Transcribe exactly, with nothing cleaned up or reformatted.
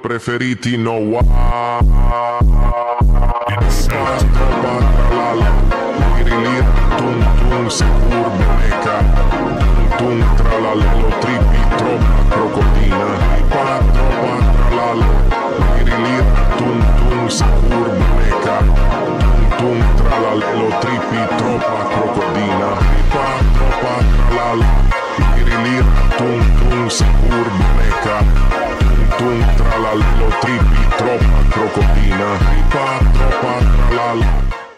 preferiti no wow. Troppa tralala, liri lira, tum tum, sicur beneca. Tum tum tralalelo, tripi, troppa crocodina. Pa troppa tralala, liri lira, tum tum, sicur beneca. Tum tum tralalelo, tripi, troppa crocodina. Pa troppa tralala, liri lira, tum tum, sicur beneca. Tum tralalelo, tripi, troppa crocodina. Pa troppa tralala.